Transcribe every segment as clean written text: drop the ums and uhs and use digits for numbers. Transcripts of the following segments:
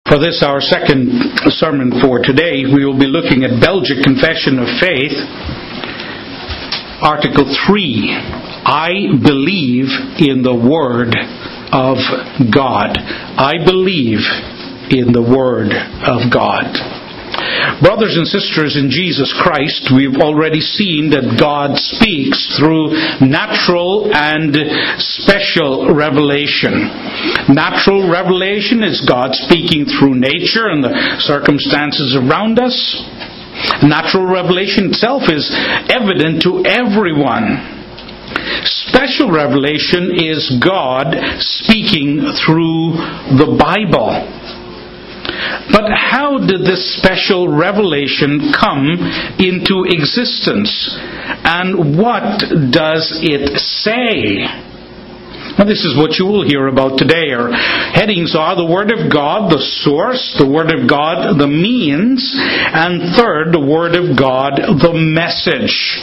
For this, our second sermon for today, we will be looking at Belgic Confession of Faith, Article 3. I believe in the Word of God. I believe in the Word of God. Brothers and sisters in Jesus Christ, we've already seen that God speaks through natural and special revelation. Natural revelation is God speaking through nature and the circumstances around us. Natural revelation itself is evident to everyone. Special revelation is God speaking through the Bible. But how did this special revelation come into existence? And what does it say? Well, this is what you will hear about today. Our headings are the Word of God, the source, the Word of God, the means, and third, the Word of God, the message.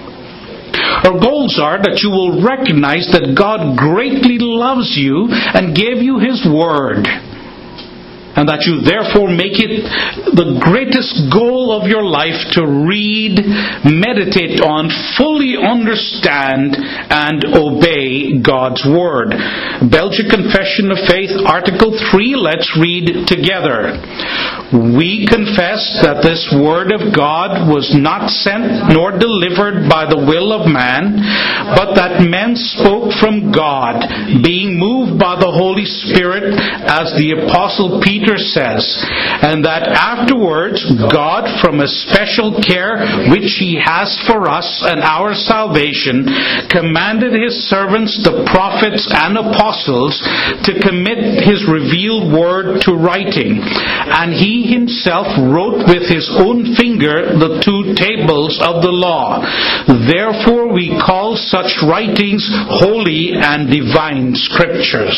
Our goals are that you will recognize that God greatly loves you and gave you His Word, and that you therefore make it the greatest goal of your life to read, meditate on, fully understand, and obey God's Word. Belgic Confession of Faith, Article 3, let's read together. We confess that this Word of God was not sent nor delivered by the will of man, but that men spoke from God, being moved by the Holy Spirit, as the Apostle Peter says, and that afterwards God, from a special care which He has for us and our salvation, commanded His servants, the prophets and apostles, to commit His revealed word to writing. And He Himself wrote with His own finger the two tables of the law. Therefore we call such writings holy and divine scriptures.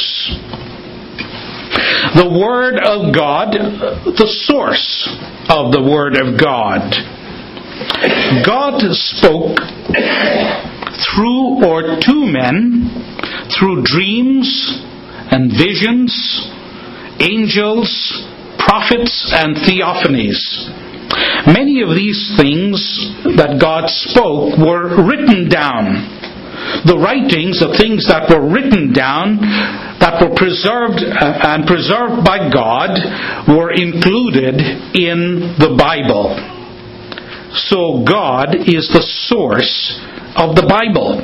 The Word of God, the source of the Word of God. God spoke through or to men, through dreams and visions, angels, prophets, and theophanies. Many of these things that God spoke were written down. The writings, the things that were written down, that were preserved by God, were included in the Bible. So God is the source of the Bible.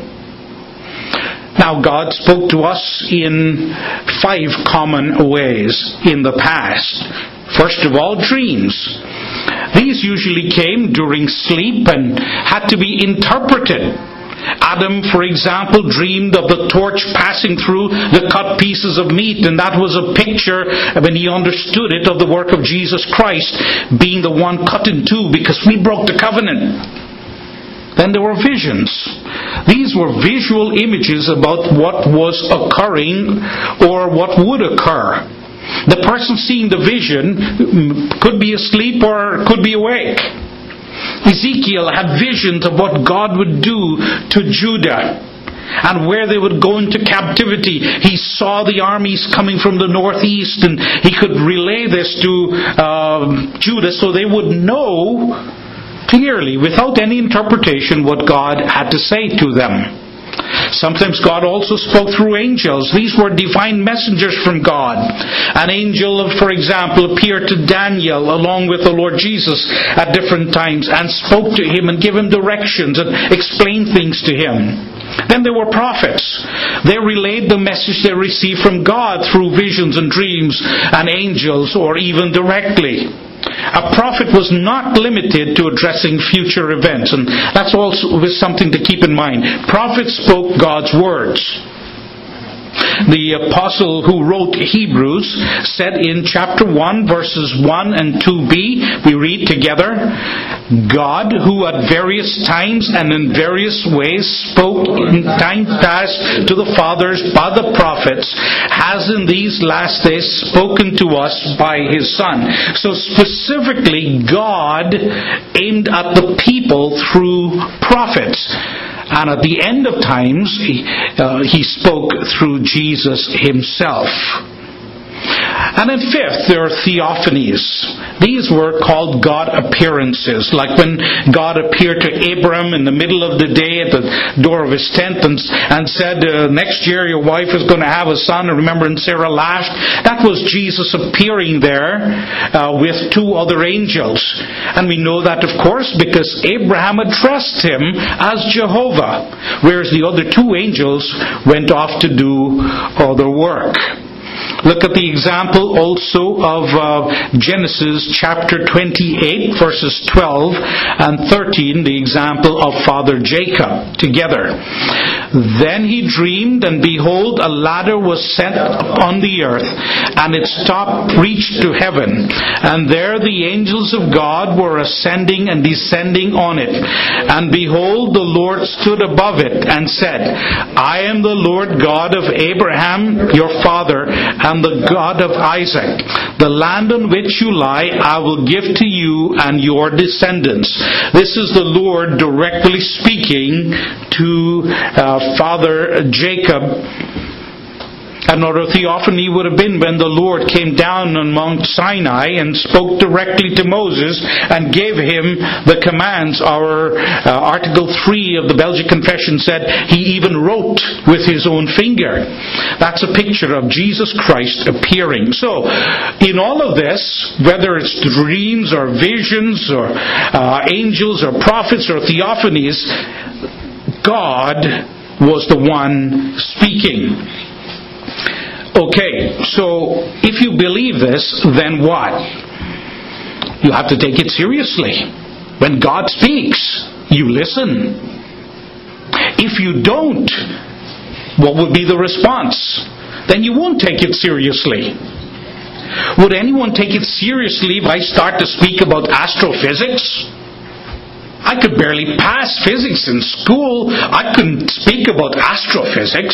Now, God spoke to us in 5 common ways in the past. First of all, dreams. These usually came during sleep and had to be interpreted. Adam, for example, dreamed of the torch passing through the cut pieces of meat, and that was a picture, when he understood it, of the work of Jesus Christ being the one cut in two because we broke the covenant. Then there were visions. These were visual images about what was occurring or what would occur. The person seeing the vision could be asleep or could be awake. Ezekiel had visions of what God would do to Judah and where they would go into captivity. He saw the armies coming from the northeast, and he could relay this to Judah so they would know clearly, without any interpretation, what God had to say to them. Sometimes God also spoke through angels. These were divine messengers from God. An angel, for example, appeared to Daniel along with the Lord Jesus at different times and spoke to him and gave him directions and explained things to him. Then there were prophets. They relayed the message they received from God through visions and dreams and angels, or even directly. A prophet was not limited to addressing future events, and that's also something to keep in mind. Prophets spoke God's words. The apostle who wrote Hebrews said in chapter 1, verses 1 and 2b, we read together, God, who at various times and in various ways spoke in time past to the fathers by the prophets, has in these last days spoken to us by His Son. So specifically, God aimed at the people through prophets. And at the end of times, He spoke through Jesus Himself. And then fifth, there are theophanies. These were called God appearances, like when God appeared to Abram in the middle of the day at the door of his tent and said, next year your wife is going to have a son. And remember, and Sarah laughed. That was Jesus appearing there with two other angels. And we know that, of course, because Abraham addressed him as Jehovah, whereas the other two angels went off to do other work. Look at the example also of Genesis chapter 28, verses 12 and 13, the example of Father Jacob together. Then he dreamed, and behold, a ladder was set upon the earth, and its top reached to heaven. And there the angels of God were ascending and descending on it. And behold, the Lord stood above it and said, I am the Lord God of Abraham, your father, and the God of Isaac. The land on which you lie I will give to you and your descendants. This is the Lord directly speaking to Father Jacob. Another theophany would have been when the Lord came down on Mount Sinai and spoke directly to Moses and gave him the commands. Our Article 3 of the Belgic Confession said he even wrote with his own finger. That's a picture of Jesus Christ appearing. So, in all of this, whether it's dreams or visions or angels or prophets or theophanies, God was the one speaking. Okay, so if you believe this, then what? You have to take it seriously. When God speaks, you listen. If you don't, what would be the response? Then you won't take it seriously. Would anyone take it seriously if I start to speak about astrophysics? I could barely pass physics in school. I couldn't speak about astrophysics.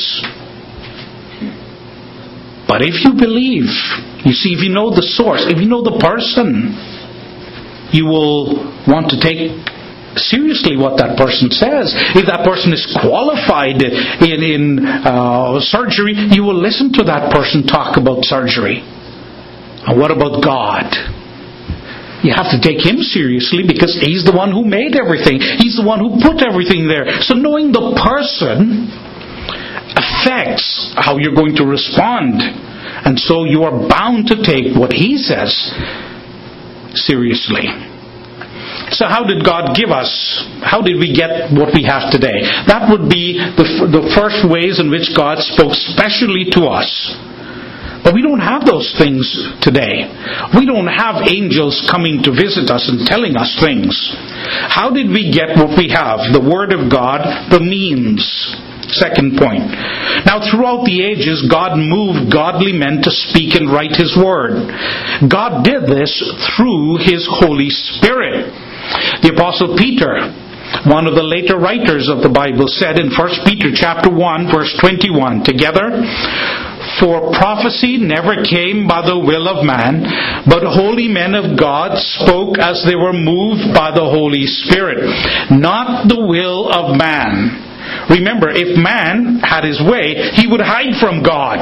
But if you believe, you see, if you know the source, if you know the person, you will want to take seriously what that person says. If that person is qualified in surgery, you will listen to that person talk about surgery. And what about God? You have to take Him seriously because He's the one who made everything. He's the one who put everything there. So knowing the person affects how you're going to respond. And so you are bound to take what He says seriously. So how did God give us? How did we get what we have today? That would be the first ways in which God spoke specially to us. But we don't have those things today. We don't have angels coming to visit us and telling us things. How did we get what we have? The Word of God, the means. Second point. Now, throughout the ages, God moved godly men to speak and write His Word. God did this through His Holy Spirit. The Apostle Peter, one of the later writers of the Bible, said in 1 Peter chapter 1, verse 21, together, for prophecy never came by the will of man, but holy men of God spoke as they were moved by the Holy Spirit, not the will of man. Remember, if man had his way, he would hide from God.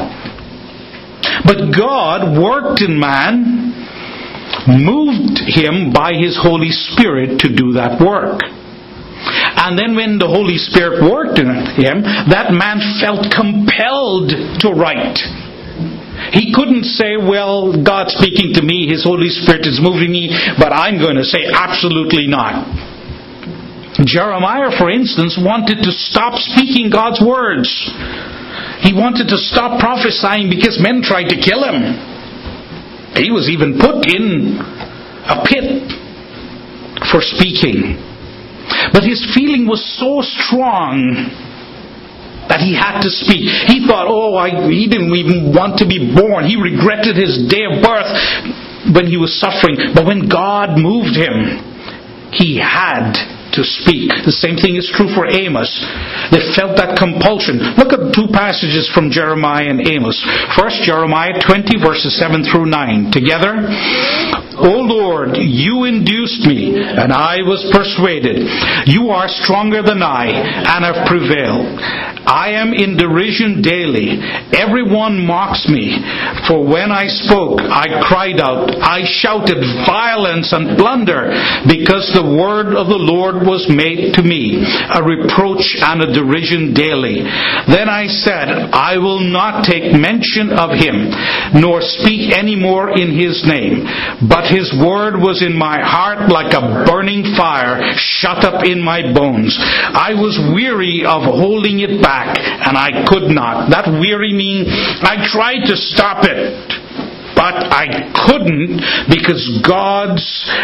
But God worked in man, moved him by His Holy Spirit to do that work. And then when the Holy Spirit worked in him, that man felt compelled to write. He couldn't say, well, God's speaking to me, His Holy Spirit is moving me, but I'm going to say absolutely not. Jeremiah, for instance, wanted to stop speaking God's words. He wanted to stop prophesying because men tried to kill him. He was even put in a pit for speaking. But his feeling was so strong that he had to speak. He thought, he didn't even want to be born. He regretted his day of birth when he was suffering. But when God moved him, he had to speak. The same thing is true for Amos. They felt that compulsion. Look at two passages from Jeremiah and Amos. First, Jeremiah 20 verses 7 through 9. Together, O Lord, you induced me, and I was persuaded. You are stronger than I, and have prevailed. I am in derision daily. Everyone mocks me. For when I spoke, I cried out. I shouted violence and plunder, because the word of the Lord was made to me a reproach and a derision daily. Then I said, I will not take mention of him, nor speak any more in his name. But his word was in my heart like a burning fire, shut up in my bones. I was weary of holding it back, and I could not. That weary means I tried to stop it, but I couldn't, because God's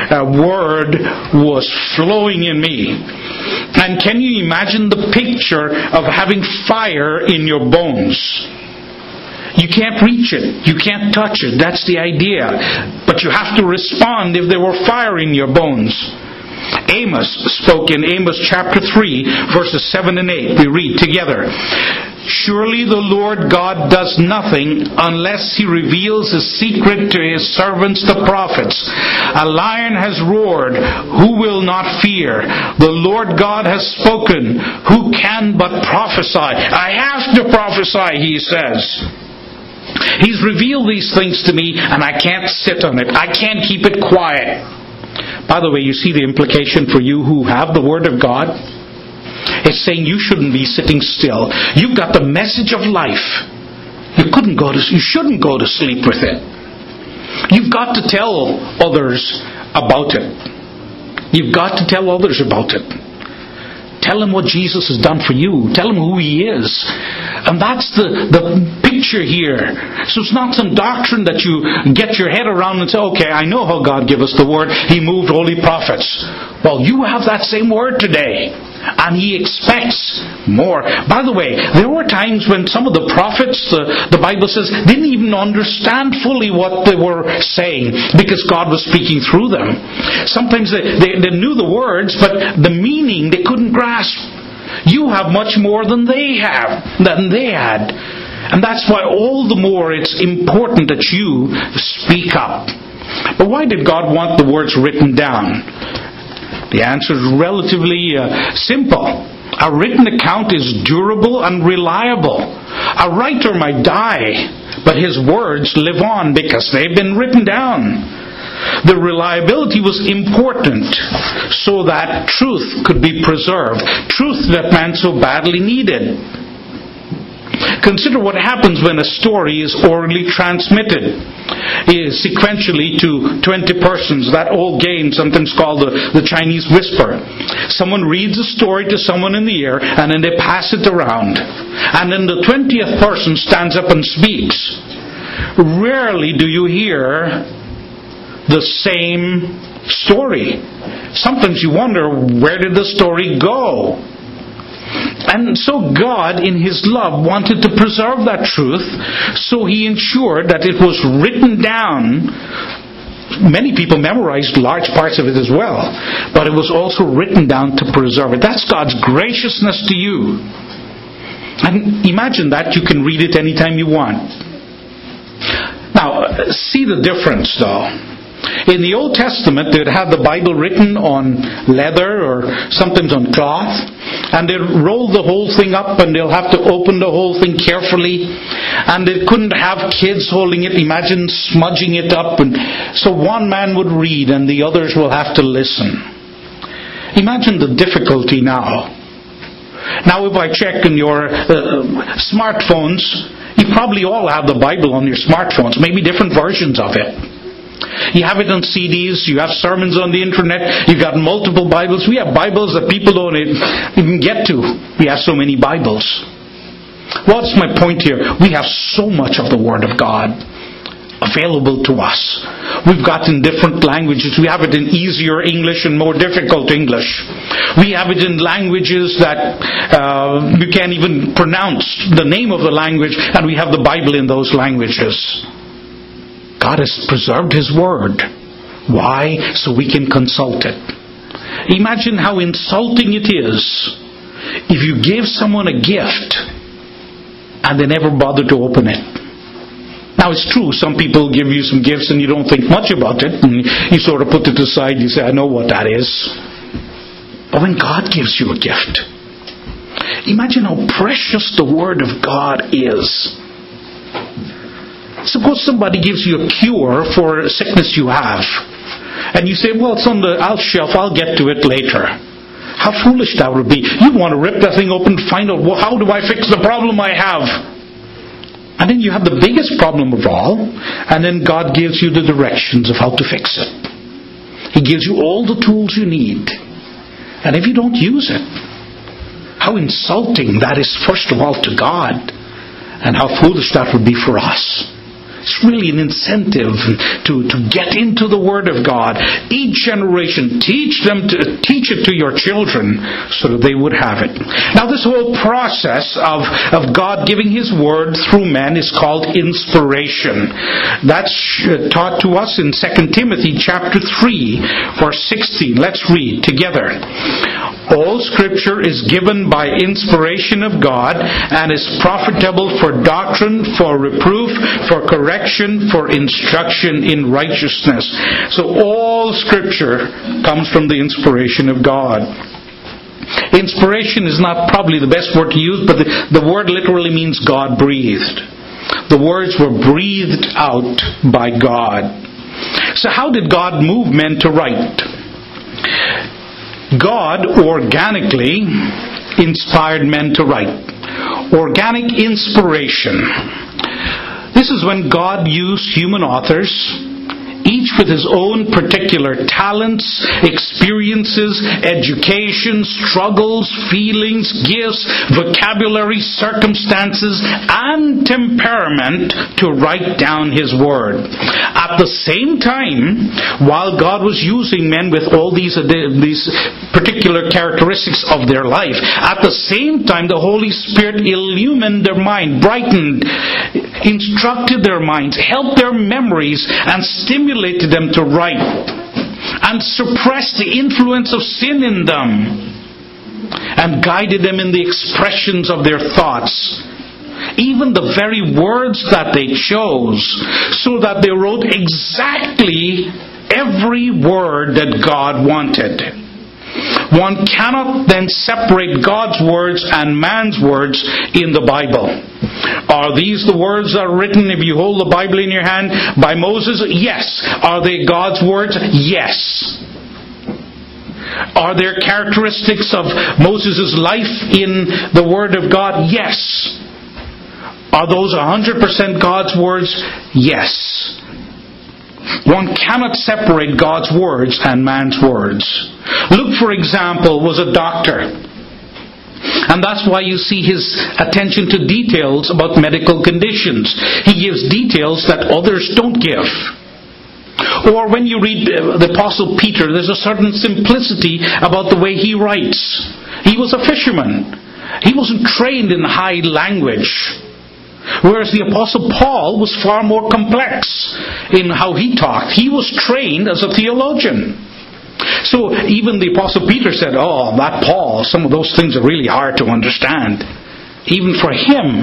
word was flowing in me. And can you imagine the picture of having fire in your bones? You can't reach it. You can't touch it. That's the idea. But you have to respond if there were fire in your bones. Amos spoke in Amos chapter 3, verses 7 and 8. We read together. Surely the Lord God does nothing unless he reveals his secret to his servants the prophets. A lion has roared, who will not fear? The Lord God has spoken, who can but prophesy? I have to prophesy, he says. He's revealed these things to me, and I can't sit on it. I can't keep it quiet. By the way, you see the implication for you who have the Word of God? It's saying you shouldn't be sitting still. You've got the message of life. You shouldn't go to sleep with it. You've got to tell others about it. You've got to tell others about it. Tell them what Jesus has done for you. Tell them who he is. And that's the picture here. So it's not some doctrine that you get your head around and say, okay, I know how God gave us the word. He moved holy prophets. Well, you have that same word today. And he expects more. By the way, there were times when some of the prophets, the Bible says, didn't even understand fully what they were saying, because God was speaking through them. Sometimes they knew the words, but the meaning they couldn't grasp. You have much more than they had. And that's why all the more it's important that you speak up. But why did God want the words written down? The answer is relatively simple. A written account is durable and reliable. A writer might die, but his words live on because they've been written down. The reliability was important so that truth could be preserved. Truth that man so badly needed. Consider what happens when a story is orally transmitted sequentially to 20 persons. That old game, sometimes called the Chinese whisper. Someone reads a story to someone in the ear, and then they pass it around. And then the 20th person stands up and speaks. Rarely do you hear the same story. Sometimes you wonder, where did the story go? And so God, in his love, wanted to preserve that truth, so he ensured that it was written down. Many people memorized large parts of it as well, but it was also written down to preserve it. That's God's graciousness to you. And imagine that you can read it anytime you want. Now, see the difference though. In the Old Testament, they'd have the Bible written on leather or sometimes on cloth, and they'd roll the whole thing up, and they'll have to open the whole thing carefully, and they couldn't have kids holding it. Imagine smudging it up, and so one man would read and the others will have to listen. Imagine the difficulty now. Now, if I check in your smartphones, you probably all have the Bible on your smartphones, maybe different versions of it. You have it on CDs, you have sermons on the internet, you've got multiple Bibles. We have Bibles that people don't even get to. We have so many Bibles. What's my point here? We have so much of the Word of God available to us. We've got in different languages. We have it in easier English and more difficult English. We have it in languages that you can't even pronounce the name of the language, and we have the Bible in those languages. God has preserved his word. Why? So we can consult it. Imagine how insulting it is if you give someone a gift and they never bother to open it. Now it's true, some people give you some gifts and you don't think much about it, and you sort of put it aside, you say, I know what that is. But when God gives you a gift, imagine how precious the Word of God is. Suppose somebody gives you a cure for a sickness you have, and you say, well, it's on the shelf, I'll get to it later. How foolish that would be. You'd want to rip that thing open to find out, well, how do I fix the problem I have? And then you have the biggest problem of all, and then God gives you the directions of how to fix it. He gives you all the tools you need. And if you don't use it, how insulting that is, first of all, to God, and how foolish that would be for us. It's really an incentive to get into the Word of God. Each generation, teach it to your children so that they would have it. Now this whole process of God giving His Word through men is called inspiration. That's taught to us in 2 Timothy chapter 3, verse 16. Let's read together. All Scripture is given by inspiration of God and is profitable for doctrine, for reproof, for correction, for instruction in righteousness. So all Scripture comes from the inspiration of God. Inspiration is not probably the best word to use, but the word literally means God breathed. The words were breathed out by God. So how did God move men to write? God organically inspired men to write. Organic inspiration. This is when God used human authors, each with his own particular talents, experiences, education, struggles, feelings, gifts, vocabulary, circumstances, and temperament to write down His Word. At the same time, while God was using men with all these particular characteristics of their life, at the same time the Holy Spirit illumined their mind, brightened, instructed their minds, helped their memories, and stimulated them to write, and suppressed the influence of sin in them, and guided them in the expressions of their thoughts, even the very words that they chose, so that they wrote exactly every word that God wanted. One cannot then separate God's words and man's words in the Bible. Are these the words that are written, if you hold the Bible in your hand, by Moses? Yes. Are they God's words? Yes. Are there characteristics of Moses' life in the Word of God? Yes. Are those 100% God's words? Yes. One cannot separate God's words and man's words. Luke, for example, was a doctor. And that's why you see his attention to details about medical conditions. He gives details that others don't give. Or when you read the Apostle Peter, there's a certain simplicity about the way he writes. He was a fisherman. He wasn't trained in high language. Whereas the Apostle Paul was far more complex in how he talked. He was trained as a theologian. So even the Apostle Peter said, oh, that Paul, some of those things are really hard to understand. Even for him.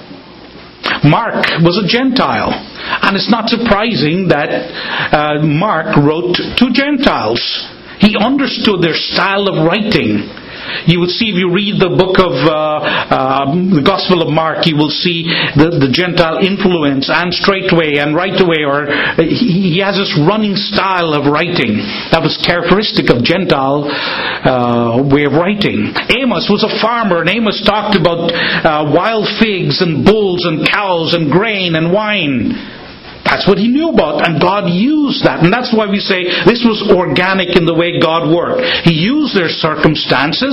Mark was a Gentile. And it's not surprising that Mark wrote to Gentiles. He understood their style of writing. You would see, if you read the book of the Gospel of Mark, you will see the Gentile influence, and straightway and right away, or he has this running style of writing that was characteristic of Gentile way of writing. Amos was a farmer, and Amos talked about wild figs and bulls and cows and grain and wine. That's what he knew about, and God used that. And that's why we say this was organic in the way God worked. He used their circumstances,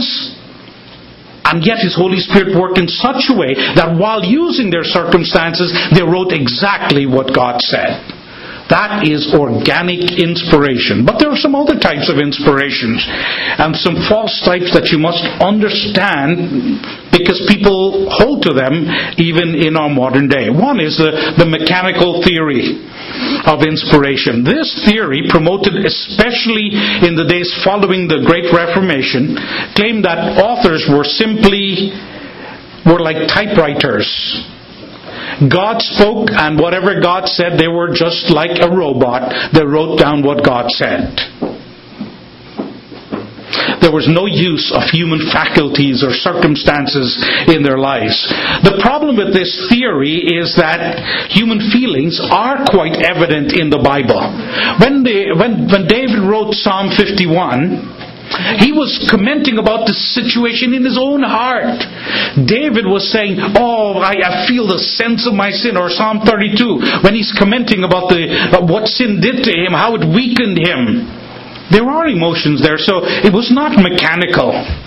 and yet His Holy Spirit worked in such a way that while using their circumstances, they wrote exactly what God said. That is organic inspiration. But there are some other types of inspirations, and some false types that you must understand, because people hold to them even in our modern day. One is the mechanical theory of inspiration. This theory, promoted especially in the days following the Great Reformation, claimed that authors were like typewriters. God spoke, and whatever God said, they were just like a robot. They wrote down what God said. There was no use of human faculties or circumstances in their lives. The problem with this theory is that human feelings are quite evident in the Bible. When David wrote Psalm 51, he was commenting about the situation in his own heart. David was saying, I feel the sense of my sin. Or Psalm 32, when he's commenting about what sin did to him, how it weakened him. There are emotions there, so it was not mechanical.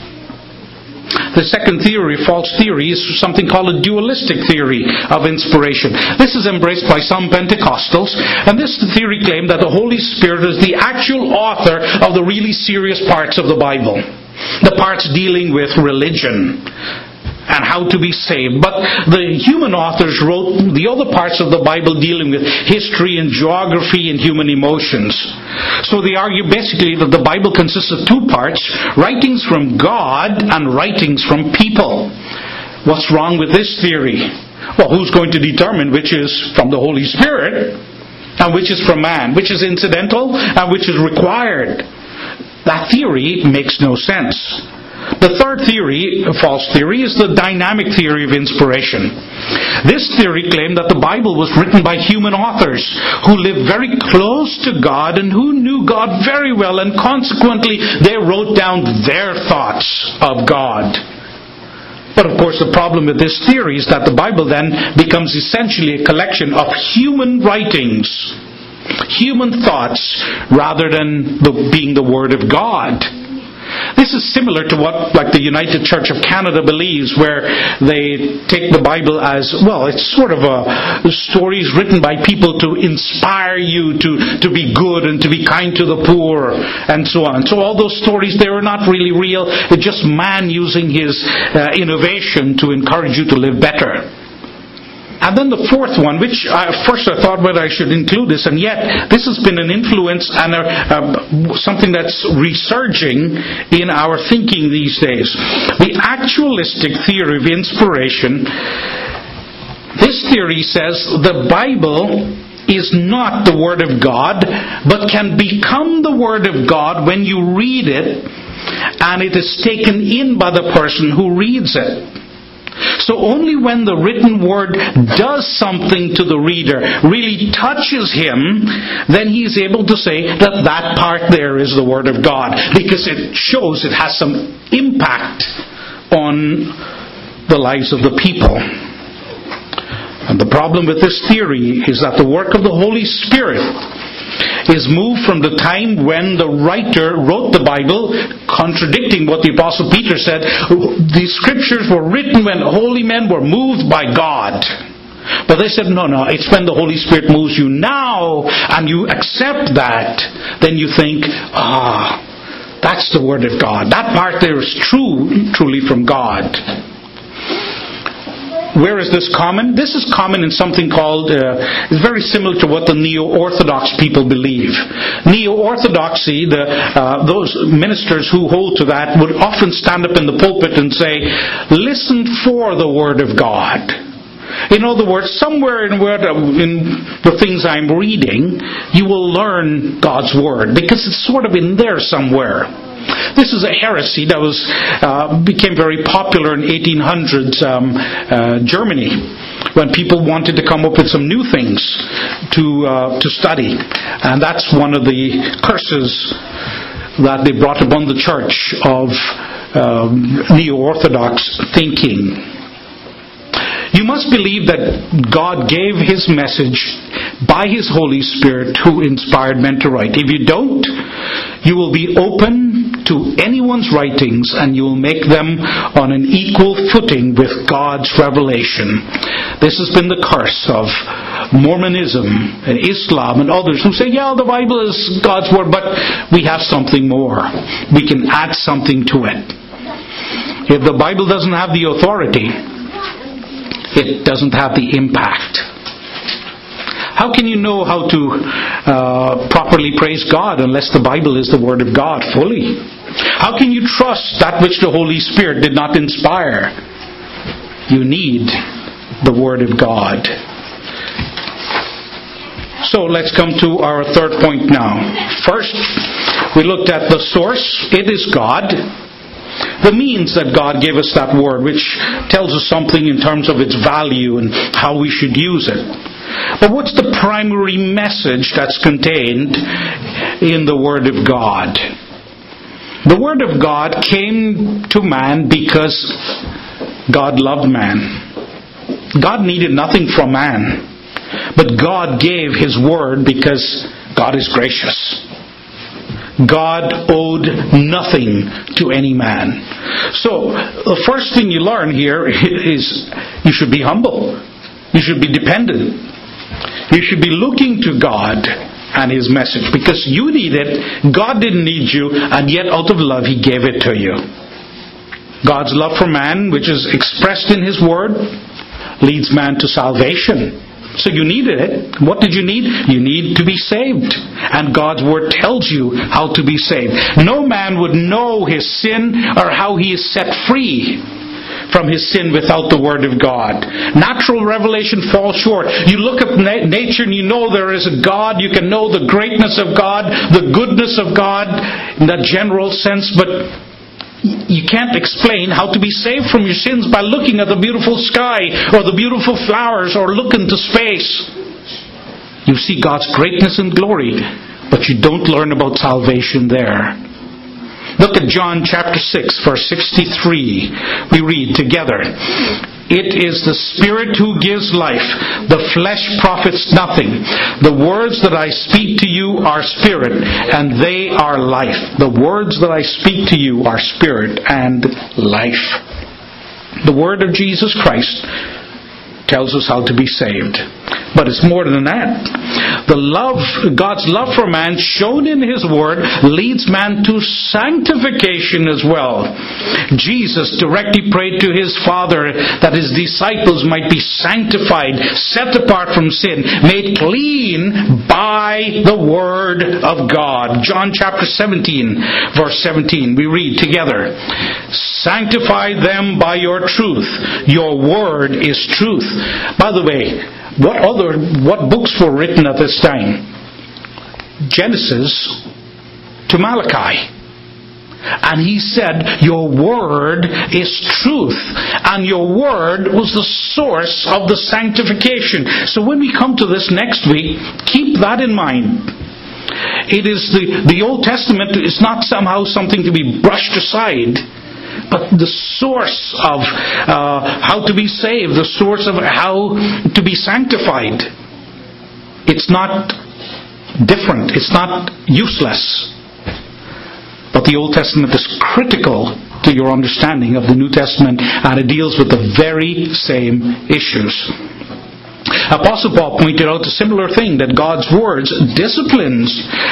The second theory, false theory, is something called a dualistic theory of inspiration. This is embraced by some Pentecostals, and this theory claimed that the Holy Spirit is the actual author of the really serious parts of the Bible. The parts dealing with religion and how to be saved. But the human authors wrote the other parts of the Bible dealing with history and geography and human emotions. So they argue basically that the Bible consists of two parts, writings from God and writings from people. What's wrong with this theory? Well, who's going to determine which is from the Holy Spirit and which is from man, which is incidental and which is required? That theory makes no sense. The third theory, a false theory, is the dynamic theory of inspiration. This theory claimed that the Bible was written by human authors who lived very close to God and who knew God very well, and consequently they wrote down their thoughts of God. But of course the problem with this theory is that the Bible then becomes essentially a collection of human writings, human thoughts, rather than being the Word of God. This is similar to what the United Church of Canada believes, where they take the Bible as, it's sort of stories written by people to inspire you to be good and to be kind to the poor and so on. So all those stories, they are not really real. It's just man using his innovation to encourage you to live better. And then the fourth one, which first I thought whether I should include this, and yet this has been an influence and something that's resurging in our thinking these days. The actualistic theory of inspiration. This theory says the Bible is not the Word of God, but can become the Word of God when you read it, and it is taken in by the person who reads it. So only when the written word does something to the reader, really touches him, then he is able to say that part there is the Word of God, because it shows it has some impact on the lives of the people. And the problem with this theory is that the work of the Holy Spirit is moved from the time when the writer wrote the Bible, contradicting what the Apostle Peter said. The Scriptures were written when holy men were moved by God. But they said, no, it's when the Holy Spirit moves you now, and you accept that, then you think, that's the Word of God. That part there is truly from God. Where is this common? This is common in something called, it's very similar to what the Neo-Orthodox people believe. Neo-Orthodoxy, those ministers who hold to that would often stand up in the pulpit and say, listen for the Word of God. In other words, somewhere in the things I'm reading, you will learn God's Word, because it's sort of in there somewhere. This is a heresy that became very popular in 1800s Germany, when people wanted to come up with some new things to study. And that's one of the curses that they brought upon the church of Neo-Orthodox thinking. You must believe that God gave His message by His Holy Spirit who inspired men to write. If you don't, you will be open to anyone's writings, and you will make them on an equal footing with God's revelation. This has been the curse of Mormonism and Islam and others who say, the Bible is God's Word, but we have something more. We can add something to it. If the Bible doesn't have the authority, it doesn't have the impact. How can you know how to properly praise God unless the Bible is the Word of God fully? How can you trust that which the Holy Spirit did not inspire? You need the Word of God. So let's come to our third point now. First, we looked at the source. It is God. The means that God gave us that Word, which tells us something in terms of its value and how we should use it. But what's the primary message that's contained in the Word of God? The Word of God came to man because God loved man. God needed nothing from man. But God gave His Word because God is gracious. God owed nothing to any man. So, the first thing you learn here is you should be humble. You should be dependent. You should be looking to God and His message because you need it. God didn't need you, and yet out of love He gave it to you. God's love for man, which is expressed in His Word, leads man to salvation. So you needed it. What did you need? You need to be saved. And God's Word tells you how to be saved. No man would know his sin or how he is set free from his sin without the Word of God. Natural revelation falls short. You look at nature and you know there is a God. You can know the greatness of God, the goodness of God in that general sense, but you can't explain how to be saved from your sins by looking at the beautiful sky or the beautiful flowers or look into space. You see God's greatness and glory, but you don't learn about salvation there. Look at John chapter 6, verse 63. We read together. It is the Spirit who gives life. The flesh profits nothing. The words that I speak to you are spirit, and they are life. The words that I speak to you are spirit and life. The Word of Jesus Christ tells us how to be saved. But it's more than that. God's love for man, shown in His Word, leads man to sanctification as well. Jesus directly prayed to His Father that His disciples might be sanctified, set apart from sin, made clean by the Word of God. John chapter 17, verse 17, we read together. Sanctify them by your truth. Your Word is truth. By the way, what books were written at this time? Genesis to Malachi. And He said, your Word is truth. And your Word was the source of the sanctification. So when we come to this next week, keep that in mind. It is the Old Testament is not somehow something to be brushed aside, but the source of how to be saved, the source of how to be sanctified. It's not different. It's not useless. But the Old Testament is critical to your understanding of the New Testament, and it deals with the very same issues. Apostle Paul pointed out a similar thing, that God's words discipline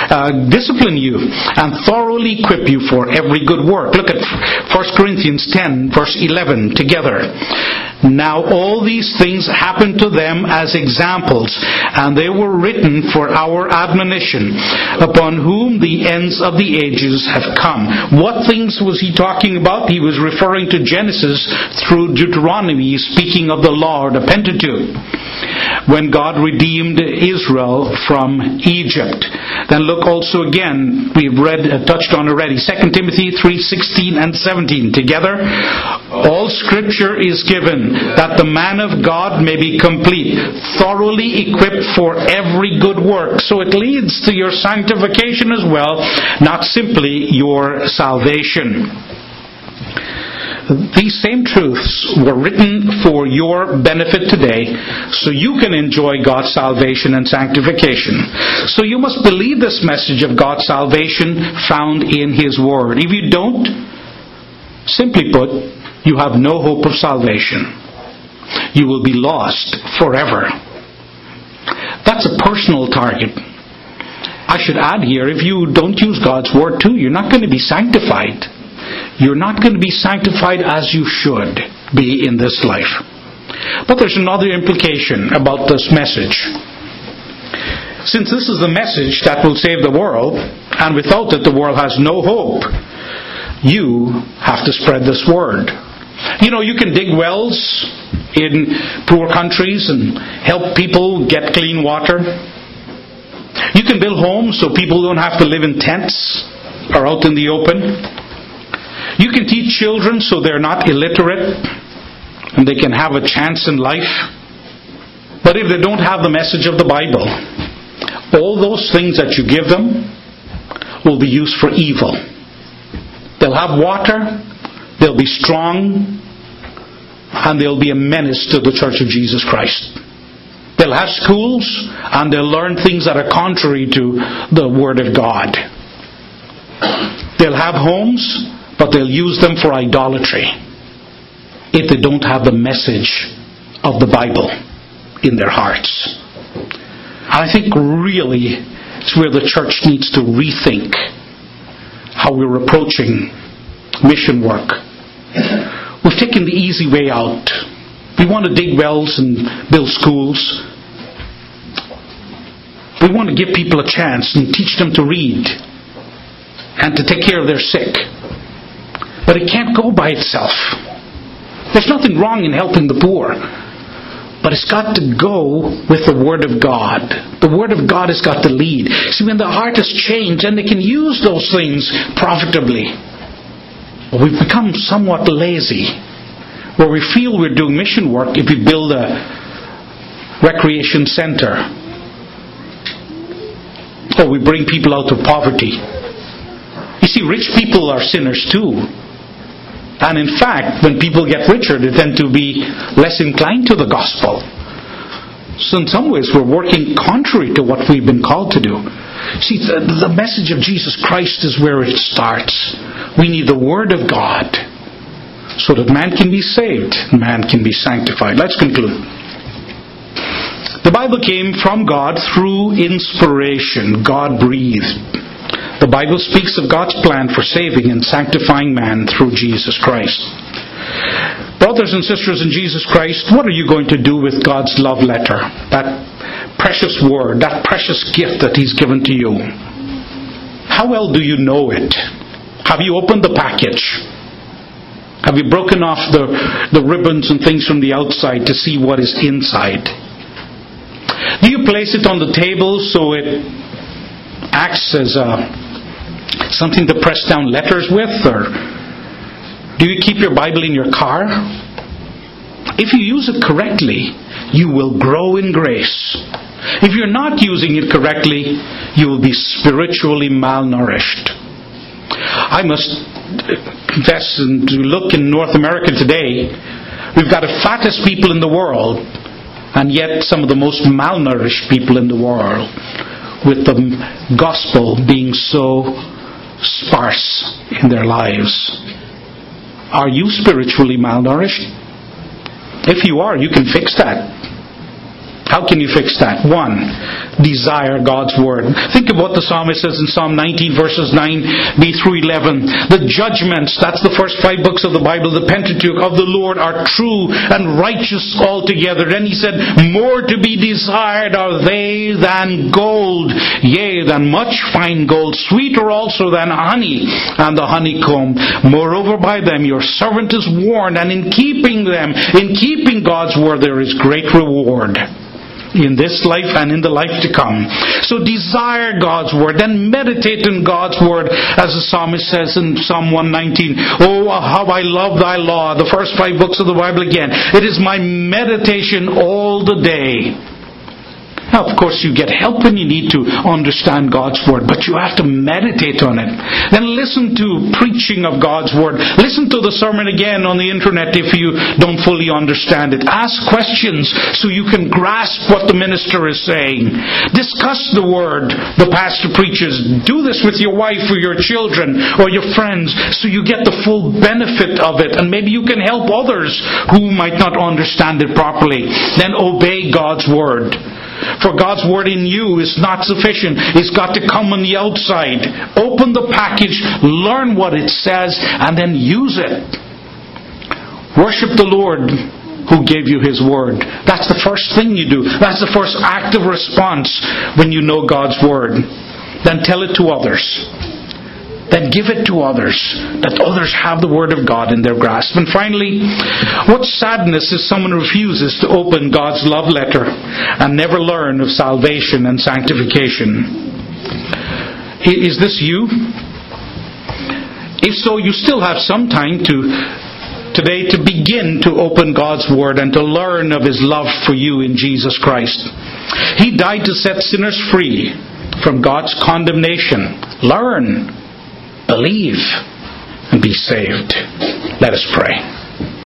you and thoroughly equip you for every good work. Look at 1 Corinthians 10 verse 11 together. Now all these things happened to them as examples, and they were written for our admonition, upon whom the ends of the ages have come. What things was he talking about? He was referring to Genesis through Deuteronomy, speaking of the law, the Pentateuch, when God redeemed Israel from Egypt. Then look also again, we've touched on already, 2 Timothy 3:16 and 17 together. All Scripture is given that the man of God may be complete, thoroughly equipped for every good work. So it leads to your sanctification as well, not simply your salvation. These same truths were written for your benefit today, so you can enjoy God's salvation and sanctification. So you must believe this message of God's salvation found in His Word. If you don't, simply put, you have no hope of salvation. You will be lost forever. That's a personal target. I should add here, if you don't use God's Word too, you're not going to be sanctified. You're not going to be sanctified as you should be in this life. But there's another implication about this message. Since this is the message that will save the world, and without it the world has no hope, you have to spread this word. You know, you can dig wells, in poor countries and help people get clean water. You can build homes so people don't have to live in tents or out in the open. You can teach children so they're not illiterate and they can have a chance in life. But if they don't have the message of the Bible, all those things that you give them will be used for evil. They'll have water, they'll be strong, and they'll be a menace to the Church of Jesus Christ. They'll have schools, and they'll learn things that are contrary to the Word of God. They'll have homes, but they'll use them for idolatry if they don't have the message of the Bible in their hearts. And I think really it's where the church needs to rethink how we're approaching mission work. We've taken the easy way out. We want to dig wells and build schools. We want to give people a chance and teach them to read and to take care of their sick. But it can't go by itself. There's nothing wrong in helping the poor. But it's got to go with the Word of God. The Word of God has got to lead. See, when the heart has changed, then they can use those things profitably. But we've become somewhat lazy, where we feel we're doing mission work if we build a recreation center, or we bring people out of poverty. You see, rich people are sinners too. And in fact, when people get richer, they tend to be less inclined to the gospel. So in some ways, we're working contrary to what we've been called to do. See, the message of Jesus Christ is where it starts. We need the Word of God so that man can be saved, man can be sanctified. Let's conclude. The Bible came from God through inspiration. God breathed. The Bible speaks of God's plan for saving and sanctifying man through Jesus Christ. Brothers and sisters in Jesus Christ, what are you going to do with God's love letter? That precious word, that precious gift that He's given to you. How well do you know it? Have you opened the package? Have you broken off the ribbons and things from the outside to see what is inside? Do you place it on the table so it acts as something to press down letters with? Or do you keep your Bible in your car? If you use it correctly, you will grow in grace. If you're not using it correctly, you will be spiritually malnourished. I must confess, and to look in North America today, we've got the fattest people in the world, and yet some of the most malnourished people in the world, with the gospel being so sparse in their lives. Are you spiritually malnourished? If you are, you can fix that. How can you fix that? 1, desire God's Word. Think of what the psalmist says in Psalm 19 verses 9b through 11. The judgments, that's the first 5 books of the Bible, the Pentateuch of the Lord are true and righteous altogether. Then he said, more to be desired are they than gold, yea, than much fine gold, sweeter also than honey and the honeycomb. Moreover, by them your servant is warned, and in keeping them, in keeping God's Word, there is great reward in this life and in the life to come. So desire God's Word, then meditate in God's Word, as the psalmist says in Psalm 119, oh, how I love thy law. The first 5 books of the Bible again. It is my meditation all the day. Now, of course, you get help when you need to understand God's Word, but you have to meditate on it. Then listen to preaching of God's Word. Listen to the sermon again on the internet if you don't fully understand it. Ask questions so you can grasp what the minister is saying. Discuss the Word the pastor preaches. Do this with your wife or your children or your friends so you get the full benefit of it, and maybe you can help others who might not understand it properly. Then obey God's Word. For God's Word in you is not sufficient. It's got to come on the outside. Open the package, learn what it says, and then use it. Worship the Lord who gave you His Word. That's the first thing you do. That's the first active response when you know God's Word. Then tell it to others. then give it to others, that others have the Word of God in their grasp. And finally, what sadness is someone who refuses to open God's love letter and never learn of salvation and sanctification. Is this you? If so, you still have some time today to begin to open God's Word and to learn of His love for you in Jesus Christ. He died to set sinners free from God's condemnation. Learn, believe, and be saved. Let us pray.